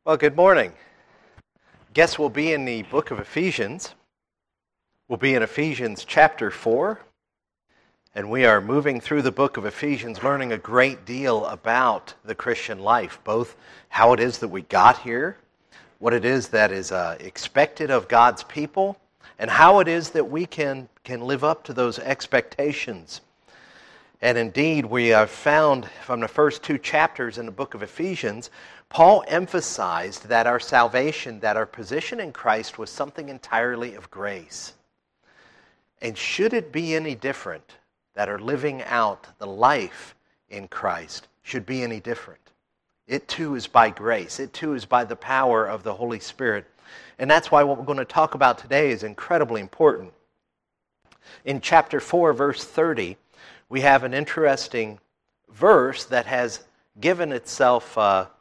Well, good morning. Guess we'll be in the book of Ephesians. We'll be in Ephesians chapter 4, and we are moving through the book of Ephesians, learning a great deal about the Christian life, both how it is that we got here, what it is that is expected of God's people, and how it is that we can live up to those expectations. And indeed, we have found from the first two chapters in the book of Ephesians, Paul emphasized that our salvation, that our position in Christ was something entirely of grace. And should it be any different, that our living out the life in Christ should be any different, it too is by grace. It too is by the power of the Holy Spirit. And that's why what we're going to talk about today is incredibly important. In chapter 4, verse 30, we have an interesting verse that has given itself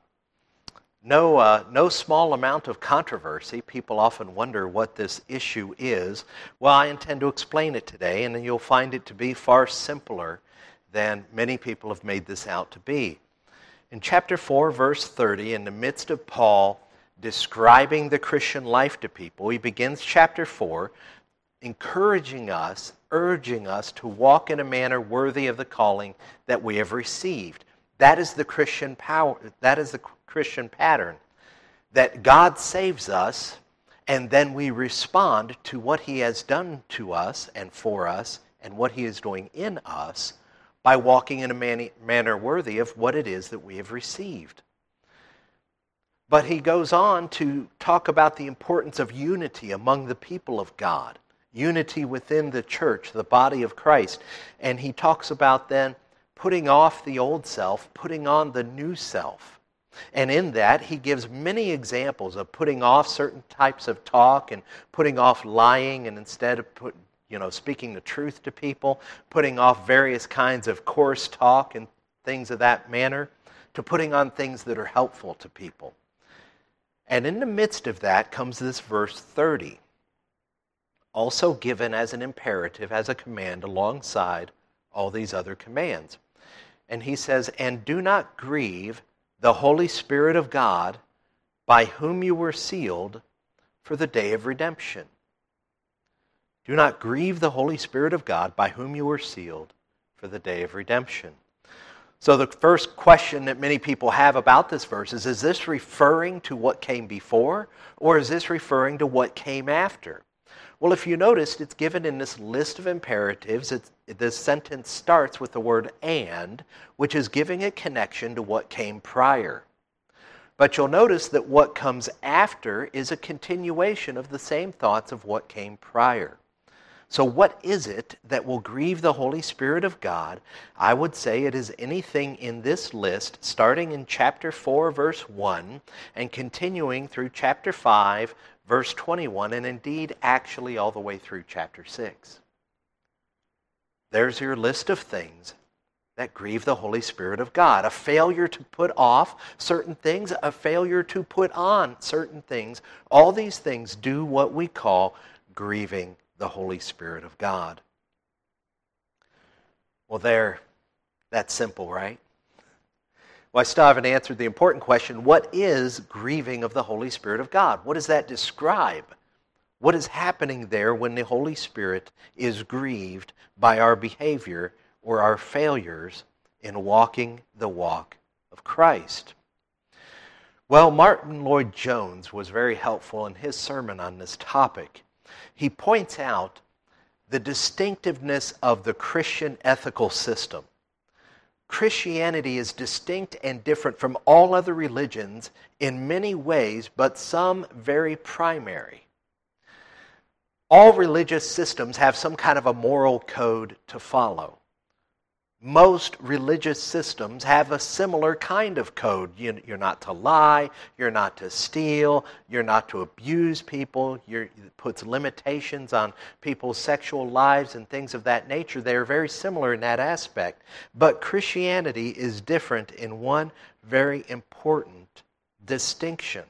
no small amount of controversy. People often wonder what this issue is. Well, I intend to explain it today, and you'll find it to be far simpler than many people have made this out to be. In chapter 4, verse 30, in the midst of Paul describing the Christian life to people, he begins chapter 4 encouraging us, urging us to walk in a manner worthy of the calling that we have received. That is the Christian power. That is the Christian pattern. That God saves us, and then we respond to what He has done to us and for us, and what He is doing in us by walking in a manner worthy of what it is that we have received. But he goes on to talk about the importance of unity among the people of God. Unity within the church, the body of Christ. And he talks about then putting off the old self, putting on the new self. And in that, he gives many examples of putting off certain types of talk and putting off lying, and instead of speaking the truth to people, putting off various kinds of coarse talk and things of that manner, to putting on things that are helpful to people. And in the midst of that comes this verse 30. Also given as an imperative, as a command, alongside all these other commands. And he says, "And do not grieve the Holy Spirit of God, by whom you were sealed for the day of redemption." Do not grieve the Holy Spirit of God, by whom you were sealed for the day of redemption. So the first question that many people have about this verse is this referring to what came before, or is this referring to what came after? Well, if you noticed, it's given in this list of imperatives. This sentence starts with the word "and," which is giving a connection to what came prior. But you'll notice that what comes after is a continuation of the same thoughts of what came prior. So what is it that will grieve the Holy Spirit of God? I would say it is anything in this list, starting in chapter 4, verse 1, and continuing through chapter 5, verse 21, and indeed actually all the way through chapter 6. There's your list of things that grieve the Holy Spirit of God. A failure to put off certain things, a failure to put on certain things. All these things do what we call grieving the Holy Spirit of God. Well, that's simple, right? Well, I still haven't answered the important question, what is grieving of the Holy Spirit of God? What does that describe? What is happening there when the Holy Spirit is grieved by our behavior or our failures in walking the walk of Christ? Well, Martin Lloyd-Jones was very helpful in his sermon on this topic. He points out the distinctiveness of the Christian ethical system. Christianity is distinct and different from all other religions in many ways, but some very primary. All religious systems have some kind of a moral code to follow. Most religious systems have a similar kind of code. You're not to lie, you're not to steal, you're not to abuse people, it puts limitations on people's sexual lives and things of that nature. They are very similar in that aspect. But Christianity is different in one very important distinction.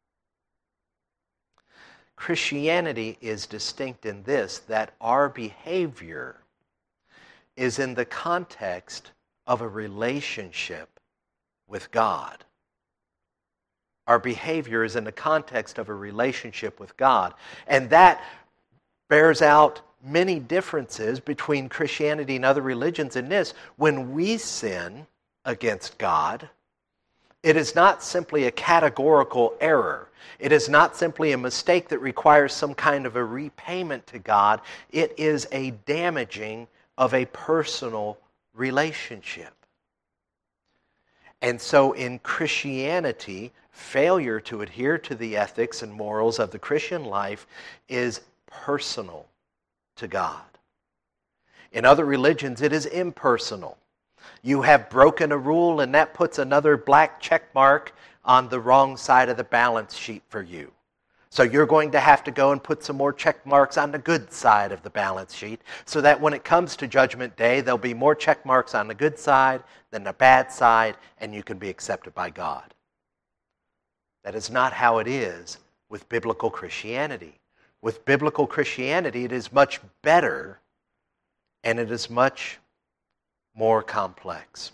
Christianity is distinct in this, that our behavior is in the context of a relationship with God. Our behavior is in the context of a relationship with God. And that bears out many differences between Christianity and other religions in this. When we sin against God, it is not simply a categorical error. It is not simply a mistake that requires some kind of a repayment to God. It is a damaging of a personal relationship. And so in Christianity, failure to adhere to the ethics and morals of the Christian life is personal to God. In other religions, it is impersonal. You have broken a rule, and that puts another black check mark on the wrong side of the balance sheet for you. So you're going to have to go and put some more check marks on the good side of the balance sheet, so that when it comes to Judgment Day, there'll be more check marks on the good side than the bad side, and you can be accepted by God. That is not how it is with biblical Christianity. With biblical Christianity, it is much better, and it is much more complex.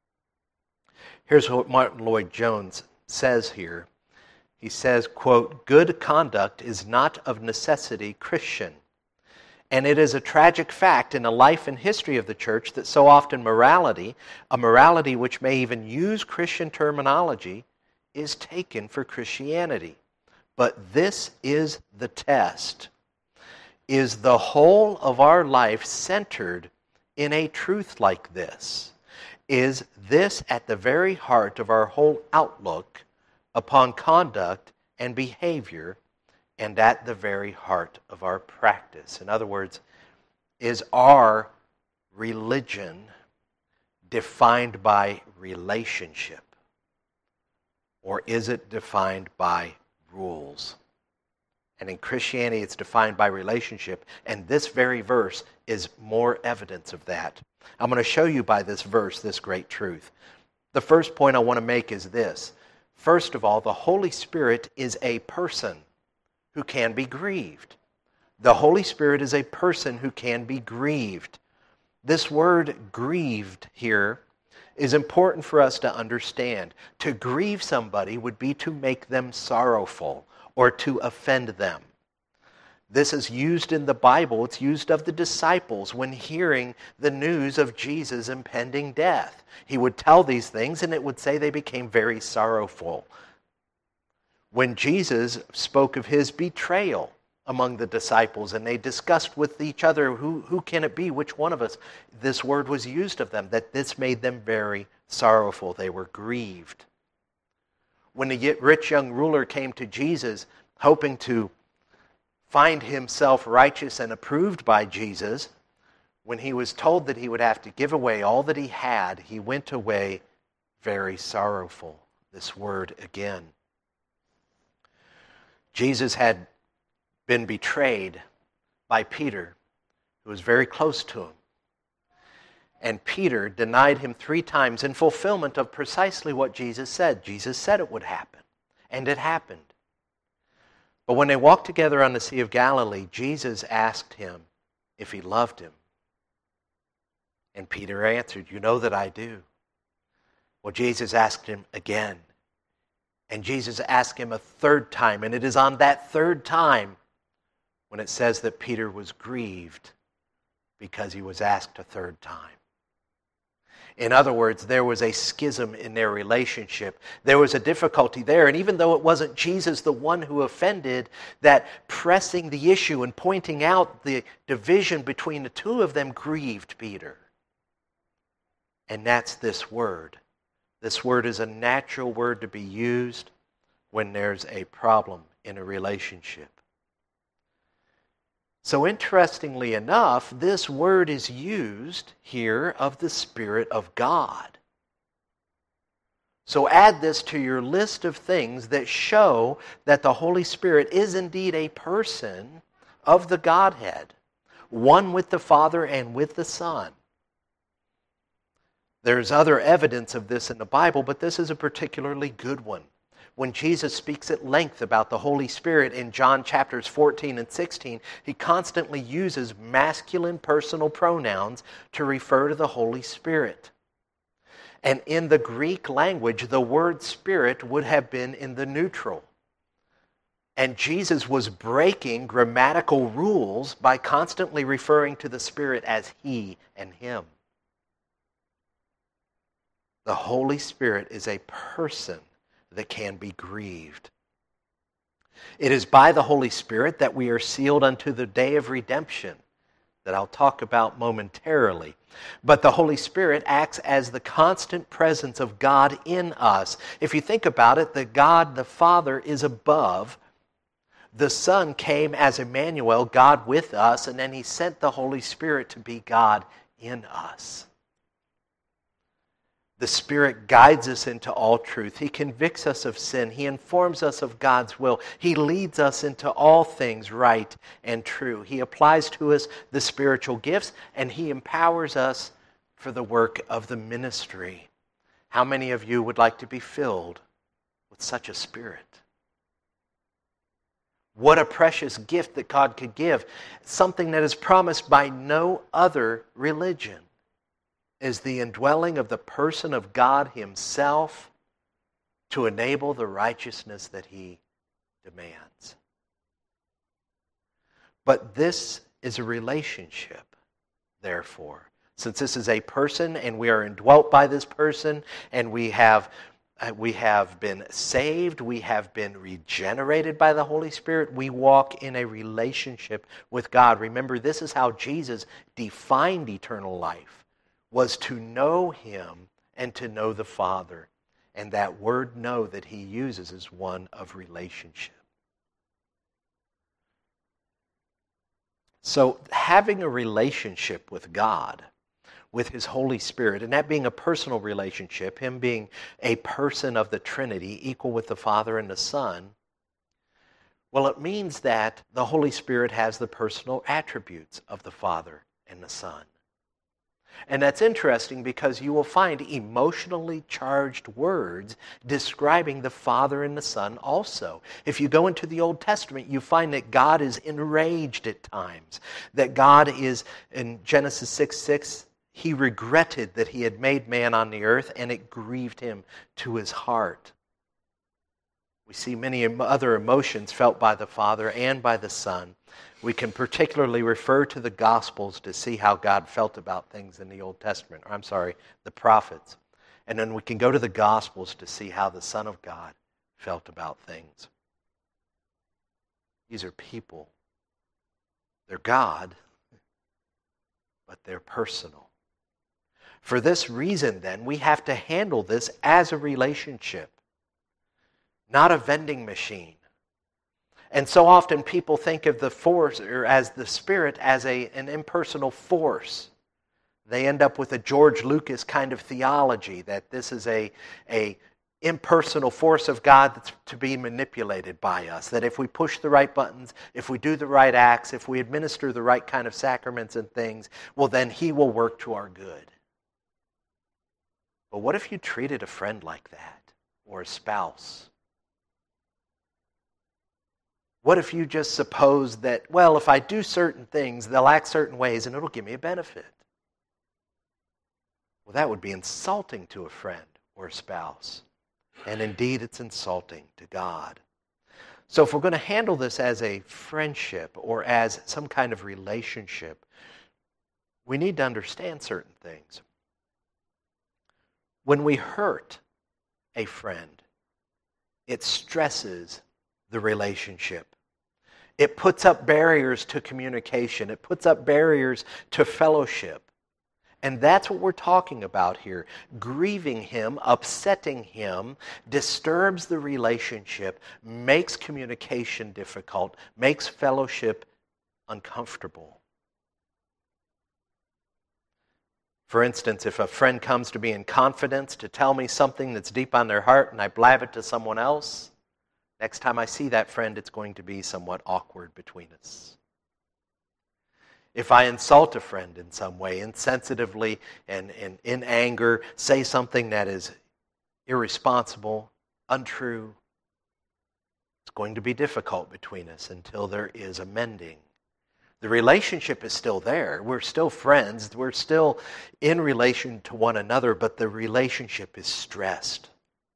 Here's what Martin Lloyd-Jones says here. He says, quote, "Good conduct is not of necessity Christian, and it is a tragic fact in the life and history of the church that so often morality, a morality which may even use Christian terminology, is taken for Christianity. But this is the test. Is the whole of our life centered in a truth like this? Is this at the very heart of our whole outlook upon conduct and behavior, and at the very heart of our practice?" In other words, is our religion defined by relationship, or is it defined by rules? And in Christianity, it's defined by relationship, and this very verse is more evidence of that. I'm going to show you by this verse this great truth. The first point I want to make is this. First of all, the Holy Spirit is a person who can be grieved. The Holy Spirit is a person who can be grieved. This word grieved here is important for us to understand. To grieve somebody would be to make them sorrowful or to offend them. This is used in the Bible. It's used of the disciples when hearing the news of Jesus' impending death. He would tell these things, and it would say they became very sorrowful. When Jesus spoke of his betrayal among the disciples, and they discussed with each other, who can it be, which one of us? This word was used of them, that this made them very sorrowful. They were grieved. When the rich young ruler came to Jesus, hoping to find himself righteous and approved by Jesus, when he was told that he would have to give away all that he had, he went away very sorrowful. This word again. Jesus had been betrayed by Peter, who was very close to him. And Peter denied him 3 times in fulfillment of precisely what Jesus said. Jesus said it would happen, and it happened. But when they walked together on the Sea of Galilee, Jesus asked him if he loved him. And Peter answered, "You know that I do." Well, Jesus asked him again. And Jesus asked him a 3rd time. And it is on that 3rd time when it says that Peter was grieved because he was asked a 3rd time. In other words, there was a schism in their relationship. There was a difficulty there. And even though it wasn't Jesus the one who offended, that pressing the issue and pointing out the division between the two of them grieved Peter. And that's this word. This word is a natural word to be used when there's a problem in a relationship. So interestingly enough, this word is used here of the Spirit of God. So add this to your list of things that show that the Holy Spirit is indeed a person of the Godhead, one with the Father and with the Son. There's other evidence of this in the Bible, but this is a particularly good one. When Jesus speaks at length about the Holy Spirit in John chapters 14 and 16, he constantly uses masculine personal pronouns to refer to the Holy Spirit. And in the Greek language, the word Spirit would have been in the neutral. And Jesus was breaking grammatical rules by constantly referring to the Spirit as He and Him. The Holy Spirit is a person that can be grieved. It is by the Holy Spirit that we are sealed unto the day of redemption, that I'll talk about momentarily. But the Holy Spirit acts as the constant presence of God in us. If you think about it, the God, the Father, is above. The Son came as Emmanuel, God with us, and then He sent the Holy Spirit to be God in us. The Spirit guides us into all truth. He convicts us of sin. He informs us of God's will. He leads us into all things right and true. He applies to us the spiritual gifts, and He empowers us for the work of the ministry. How many of you would like to be filled with such a Spirit? What a precious gift that God could give. Something that is promised by no other religion is the indwelling of the person of God Himself to enable the righteousness that He demands. But this is a relationship, therefore. Since this is a person and we are indwelt by this person and we have been saved, we have been regenerated by the Holy Spirit, we walk in a relationship with God. Remember, this is how Jesus defined eternal life, was to know Him and to know the Father. And that word know that He uses is one of relationship. So having a relationship with God, with His Holy Spirit, and that being a personal relationship, Him being a person of the Trinity, equal with the Father and the Son, well, it means that the Holy Spirit has the personal attributes of the Father and the Son. And that's interesting because you will find emotionally charged words describing the Father and the Son also. If you go into the Old Testament, you find that God is enraged at times. That God is, in Genesis 6:6, He regretted that He had made man on the earth and it grieved Him to His heart. We see many other emotions felt by the Father and by the Son. We can particularly refer to the Gospels to see how God felt about things in the Old Testament. The prophets. And then we can go to the Gospels to see how the Son of God felt about things. These are people. They're God, but they're personal. For this reason, then, we have to handle this as a relationship, not a vending machine. And so often people think of the force, or as the Spirit, as an impersonal force. They end up with a George Lucas kind of theology that this is a impersonal force of God that's to be manipulated by us. That if we push the right buttons, if we do the right acts, if we administer the right kind of sacraments and things, well, then He will work to our good. But what if you treated a friend like that, or a spouse? What if you just suppose that, well, if I do certain things, they'll act certain ways and it'll give me a benefit? Well, that would be insulting to a friend or a spouse. And indeed, it's insulting to God. So if we're going to handle this as a friendship or as some kind of relationship, we need to understand certain things. When we hurt a friend, it stresses the relationship. It puts up barriers to communication. It puts up barriers to fellowship. And that's what we're talking about here. Grieving Him, upsetting Him, disturbs the relationship, makes communication difficult, makes fellowship uncomfortable. For instance, if a friend comes to me in confidence to tell me something that's deep on their heart and I blab it to someone else, next time I see that friend, it's going to be somewhat awkward between us. If I insult a friend in some way, insensitively and in anger, say something that is irresponsible, untrue, it's going to be difficult between us until there is a mending. The relationship is still there. We're still friends. We're still in relation to one another, but the relationship is stressed.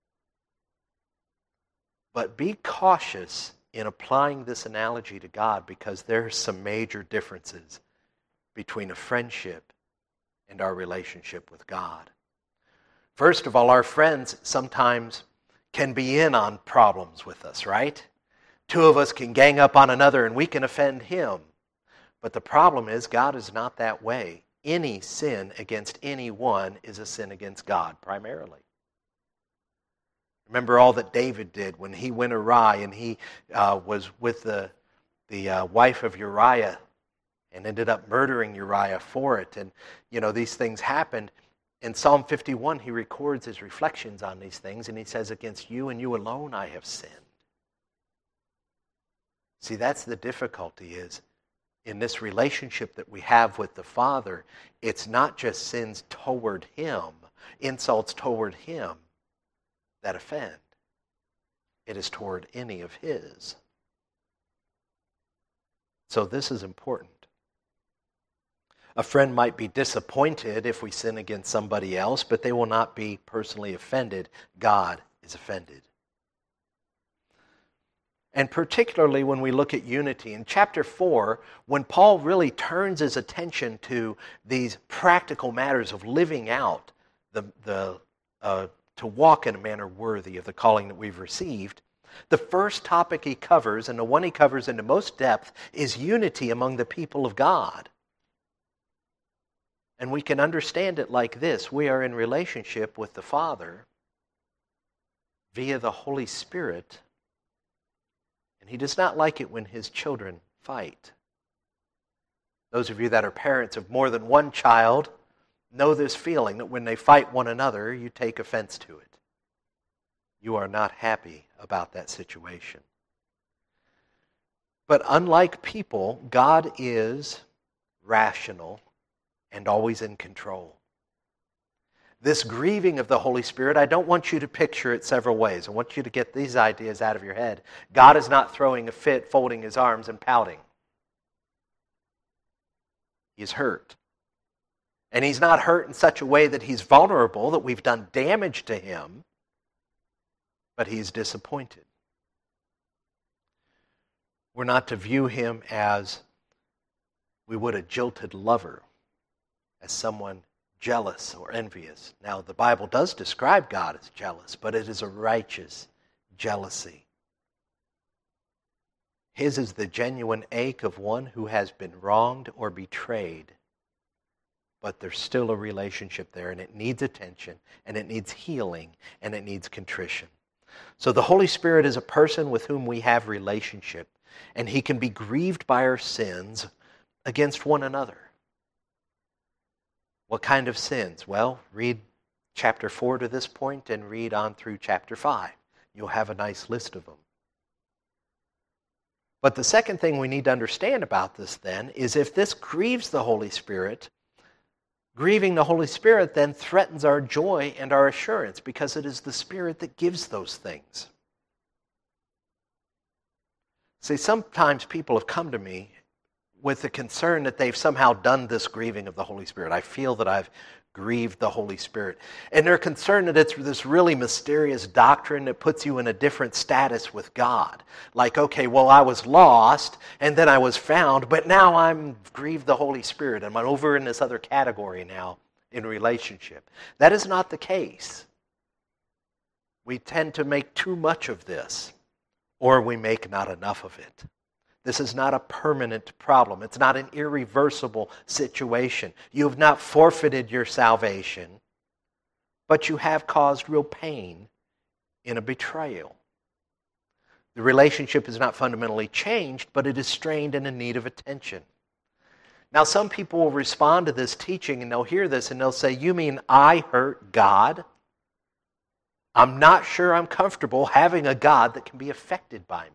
But be cautious in applying this analogy to God, because there are some major differences between a friendship and our relationship with God. First of all, our friends sometimes can be in on problems with us, right? Two of us can gang up on another and we can offend him. But the problem is, God is not that way. Any sin against anyone is a sin against God, primarily. Remember all that David did when he went awry and he was with the wife of Uriah and ended up murdering Uriah for it. And, these things happened. In Psalm 51, he records his reflections on these things, and he says, against you and you alone I have sinned. See, that's the difficulty, is in this relationship that we have with the Father, it's not just sins toward him, insults toward him, that offend. It is toward any of his. So this is important. A friend might be disappointed if we sin against somebody else, but they will not be personally offended. God is offended. And particularly when we look at unity. In chapter 4, when Paul really turns his attention to these practical matters of living out to walk in a manner worthy of the calling that we've received, the first topic he covers, and the one he covers into most depth, is unity among the people of God. And we can understand it like this. We are in relationship with the Father via the Holy Spirit, and he does not like it when his children fight. Those of you that are parents of more than one child know this feeling that when they fight one another, you take offense to it. You are not happy about that situation. But unlike people, God is rational and always in control. This grieving of the Holy Spirit, I don't want you to picture it several ways. I want you to get these ideas out of your head. God is not throwing a fit, folding his arms and pouting. He's hurt. And he's not hurt in such a way that he's vulnerable, that we've done damage to him, but he's disappointed. We're not to view him as we would a jilted lover, as someone jealous or envious. Now, the Bible does describe God as jealous, but it is a righteous jealousy. His is the genuine ache of one who has been wronged or betrayed. But there's still a relationship there, and it needs attention, and it needs healing, and it needs contrition. So the Holy Spirit is a person with whom we have relationship, and he can be grieved by our sins against one another. What kind of sins? Well, read chapter 4 to this point and read on through chapter 5. You'll have a nice list of them. But the second thing we need to understand about this then is if this grieves the Holy Spirit, grieving the Holy Spirit then threatens our joy and our assurance, because it is the Spirit that gives those things. See, sometimes people have come to me with the concern that they've somehow done this grieving of the Holy Spirit. I feel that I've grieved the Holy Spirit. And they're concerned that it's this really mysterious doctrine that puts you in a different status with God. Like, okay, well, I was lost, and then I was found, but now I'm grieved the Holy Spirit, and I'm over in this other category now in relationship. That is not the case. We tend to make too much of this, or we make not enough of it. This is not a permanent problem. It's not an irreversible situation. You have not forfeited your salvation, but you have caused real pain in a betrayal. The relationship is not fundamentally changed, but it is strained and in need of attention. Now, some people will respond to this teaching and they'll hear this and they'll say, you mean I hurt God? I'm not sure I'm comfortable having a God that can be affected by me.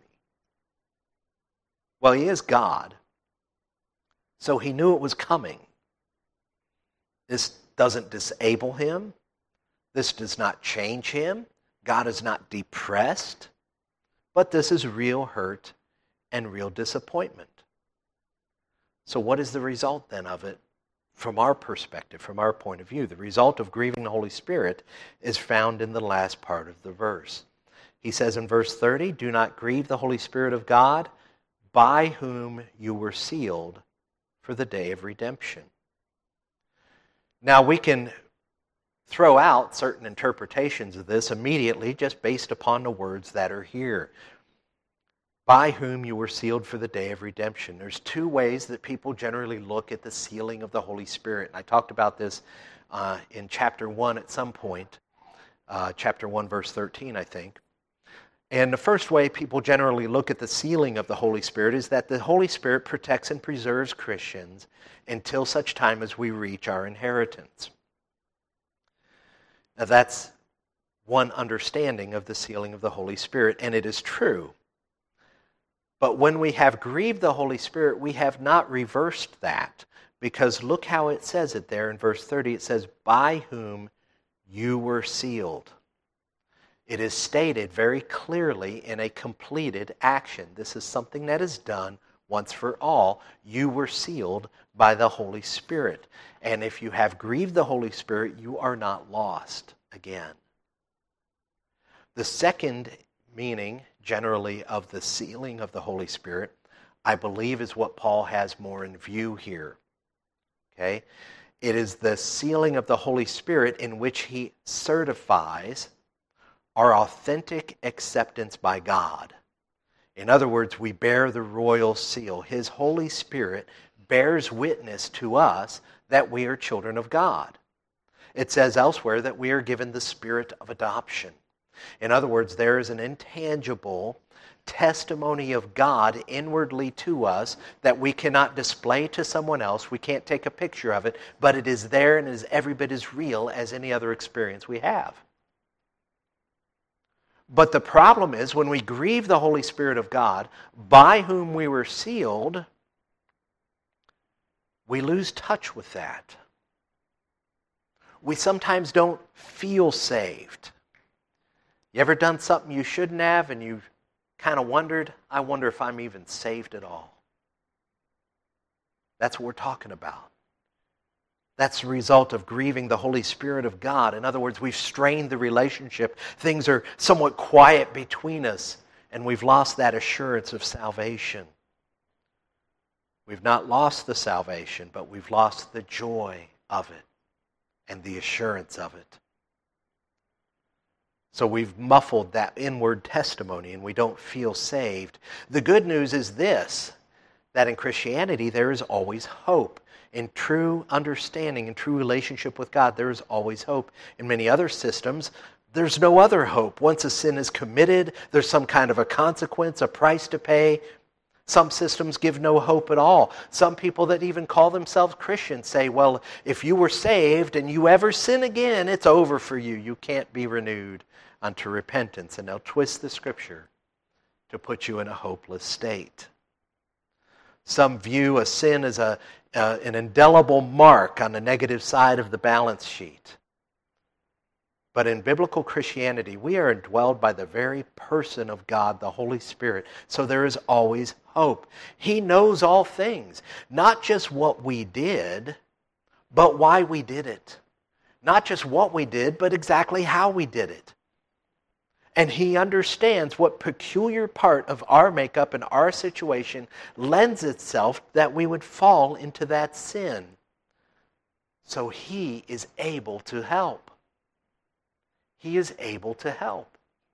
Well, he is God, so he knew it was coming. This doesn't disable him. This does not change him. God is not depressed. But this is real hurt and real disappointment. So what is the result then of it from our perspective, from our point of view? The result of grieving the Holy Spirit is found in the last part of the verse. He says in verse 30, "Do not grieve the Holy Spirit of God, by whom you were sealed for the day of redemption." Now we can throw out certain interpretations of this immediately just based upon the words that are here. By whom you were sealed for the day of redemption. There's two ways that people generally look at the sealing of the Holy Spirit. And I talked about this in chapter 1 at some point, chapter 1, verse 13, I think. And the first way people generally look at the sealing of the Holy Spirit is that the Holy Spirit protects and preserves Christians until such time as we reach our inheritance. Now that's one understanding of the sealing of the Holy Spirit, and it is true. But when we have grieved the Holy Spirit, we have not reversed that, because look how it says it there in verse 30. It says, "By whom you were sealed." It is stated very clearly in a completed action. This is something that is done once for all. You were sealed by the Holy Spirit. And if you have grieved the Holy Spirit, you are not lost again. The second meaning, generally, of the sealing of the Holy Spirit, I believe is what Paul has more in view here. Okay? It is the sealing of the Holy Spirit in which he certifies our authentic acceptance by God. In other words, we bear the royal seal. His Holy Spirit bears witness to us that we are children of God. It says elsewhere that we are given the spirit of adoption. In other words, there is an intangible testimony of God inwardly to us that we cannot display to someone else. We can't take a picture of it, but it is there and is every bit as real as any other experience we have. But the problem is when we grieve the Holy Spirit of God, by whom we were sealed, we lose touch with that. We sometimes don't feel saved. You ever done something you shouldn't have and you kind of wondered, I wonder if I'm even saved at all? That's what we're talking about. That's the result of grieving the Holy Spirit of God. In other words, we've strained the relationship. Things are somewhat quiet between us, and we've lost that assurance of salvation. We've not lost the salvation, but we've lost the joy of it and the assurance of it. So we've muffled that inward testimony, and we don't feel saved. The good news is this, that in Christianity there is always hope. In true understanding, in true relationship with God, there is always hope. In many other systems, there's no other hope. Once a sin is committed, there's some kind of a consequence, a price to pay. Some systems give no hope at all. Some people that even call themselves Christians say, well, if you were saved and you ever sin again, it's over for you. You can't be renewed unto repentance. And they'll twist the Scripture to put you in a hopeless state. Some view a sin as an indelible mark on the negative side of the balance sheet. But in biblical Christianity, we are indwelled by the very person of God, the Holy Spirit. So there is always hope. He knows all things, not just what we did, but why we did it. Not just what we did, but exactly how we did it. And he understands what peculiar part of our makeup and our situation lends itself that we would fall into that sin. So he is able to help. He is able to help.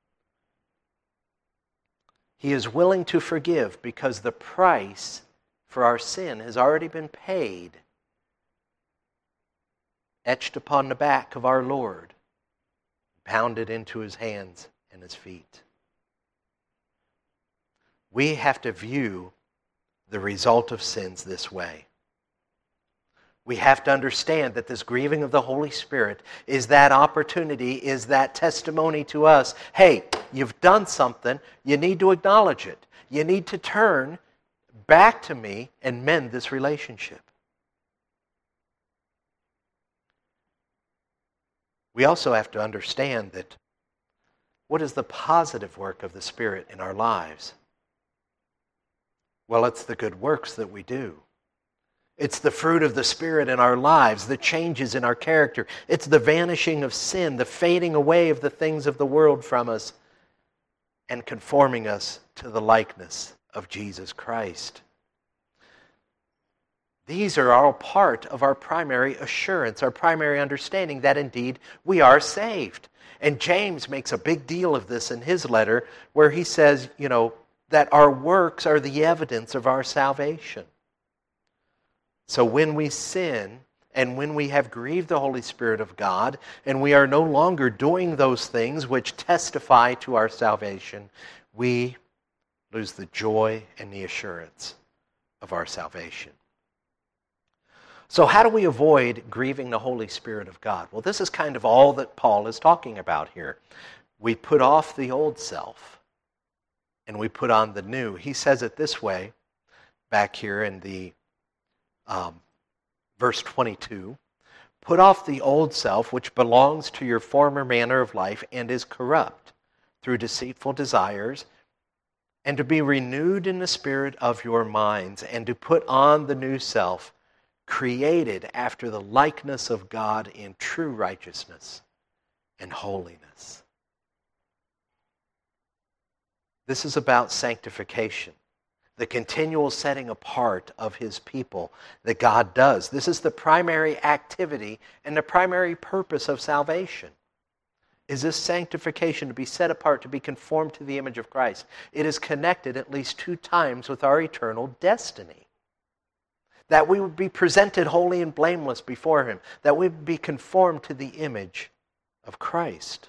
He is willing to forgive because the price for our sin has already been paid, etched upon the back of our Lord, pounded into his hands and his feet. We have to view the result of sins this way. We have to understand that this grieving of the Holy Spirit is that opportunity, is that testimony to us. Hey, you've done something. You need to acknowledge it. You need to turn back to me and mend this relationship. We also have to understand that what is the positive work of the Spirit in our lives? Well, it's the good works that we do. It's the fruit of the Spirit in our lives, the changes in our character. It's the vanishing of sin, the fading away of the things of the world from us, and conforming us to the likeness of Jesus Christ. These are all part of our primary assurance, our primary understanding that indeed we are saved. And James makes a big deal of this in his letter where he says, that our works are the evidence of our salvation. So when we sin and when we have grieved the Holy Spirit of God and we are no longer doing those things which testify to our salvation, we lose the joy and the assurance of our salvation. So how do we avoid grieving the Holy Spirit of God? Well, this is kind of all that Paul is talking about here. We put off the old self and we put on the new. He says it this way, back here in the verse 22. Put off the old self, which belongs to your former manner of life and is corrupt through deceitful desires, and to be renewed in the spirit of your minds, and to put on the new self, created after the likeness of God in true righteousness and holiness. This is about sanctification, the continual setting apart of His people that God does. This is the primary activity and the primary purpose of salvation. Is this sanctification, to be set apart, to be conformed to the image of Christ. It is connected at least 2 times with our eternal destiny. That we would be presented holy and blameless before Him. That we would be conformed to the image of Christ.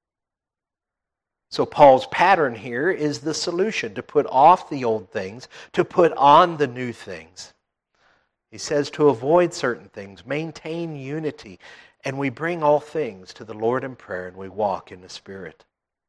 So Paul's pattern here is the solution, to put off the old things, to put on the new things. He says to avoid certain things, maintain unity, and we bring all things to the Lord in prayer and we walk in the Spirit.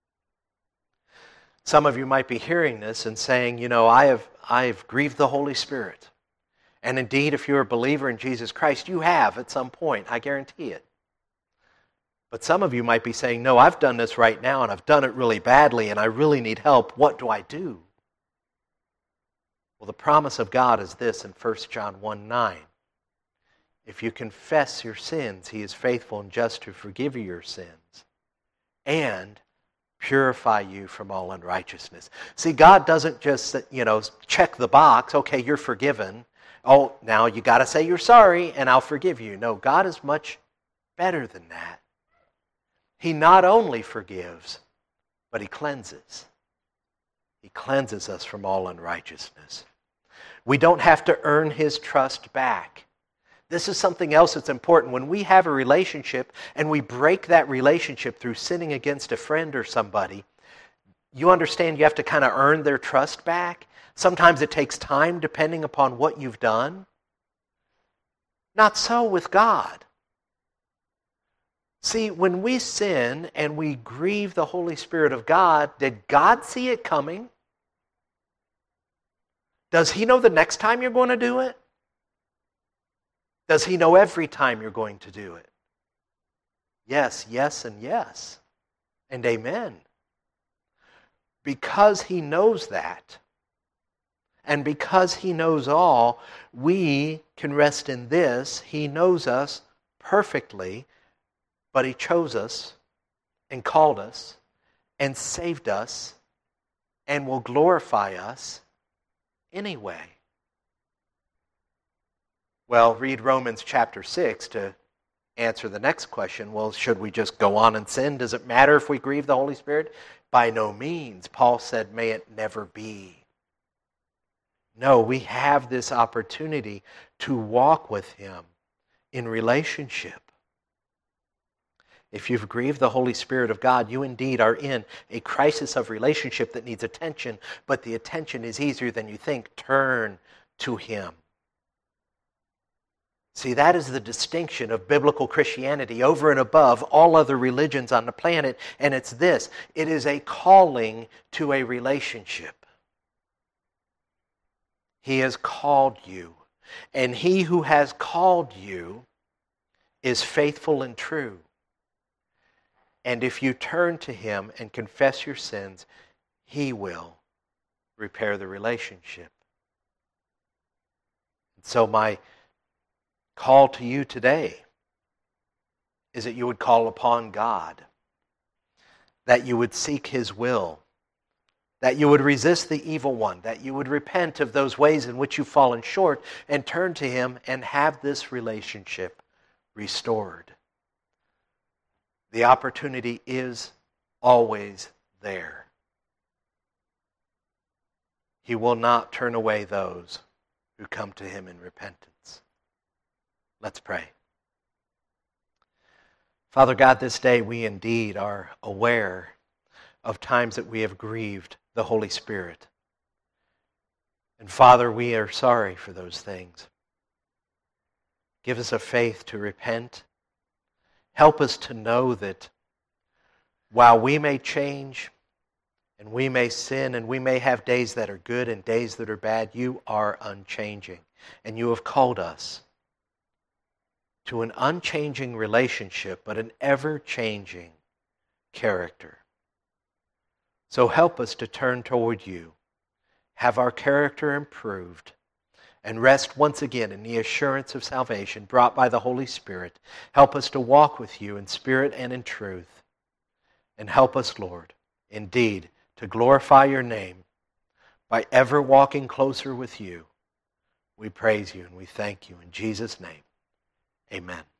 Some of you might be hearing this and saying, I have grieved the Holy Spirit. And indeed, if you're a believer in Jesus Christ, you have at some point, I guarantee it. But some of you might be saying, no, I've done this right now and I've done it really badly and I really need help. What do I do? Well, the promise of God is this in 1 John 1:9. If you confess your sins, He is faithful and just to forgive you your sins and purify you from all unrighteousness. See, God doesn't just, check the box, okay, you're forgiven. Oh, now you got to say you're sorry and I'll forgive you. No, God is much better than that. He not only forgives, but He cleanses. He cleanses us from all unrighteousness. We don't have to earn His trust back. This is something else that's important. When we have a relationship and we break that relationship through sinning against a friend or somebody, you understand you have to kind of earn their trust back. Sometimes it takes time depending upon what you've done. Not so with God. See, when we sin and we grieve the Holy Spirit of God, did God see it coming? Does He know the next time you're going to do it? Does He know every time you're going to do it? Yes, yes, and yes. And amen. Because He knows that, and because He knows all, we can rest in this. He knows us perfectly, but He chose us and called us and saved us and will glorify us anyway. Well, read Romans chapter 6 to answer the next question. Well, should we just go on and sin? Does it matter if we grieve the Holy Spirit? By no means. Paul said, may it never be. No, we have this opportunity to walk with Him in relationship. If you've grieved the Holy Spirit of God, you indeed are in a crisis of relationship that needs attention, but the attention is easier than you think. Turn to Him. See, that is the distinction of biblical Christianity over and above all other religions on the planet, and it's this. It is a calling to a relationship. He has called you, and He who has called you is faithful and true. And if you turn to Him and confess your sins, He will repair the relationship. So my call to you today is that you would call upon God, that you would seek His will, that you would resist the evil one, that you would repent of those ways in which you've fallen short and turn to Him and have this relationship restored. The opportunity is always there. He will not turn away those who come to Him in repentance. Let's pray. Father God, this day we indeed are aware of times that we have grieved the Holy Spirit. And Father, we are sorry for those things. Give us a faith to repent. Help us to know that while we may change and we may sin and we may have days that are good and days that are bad, you are unchanging. And you have called us to an unchanging relationship, but an ever-changing character. So help us to turn toward you, have our character improved, and rest once again in the assurance of salvation brought by the Holy Spirit. Help us to walk with you in spirit and in truth. And help us, Lord, indeed, to glorify your name by ever walking closer with you. We praise you and we thank you in Jesus' name. Amen.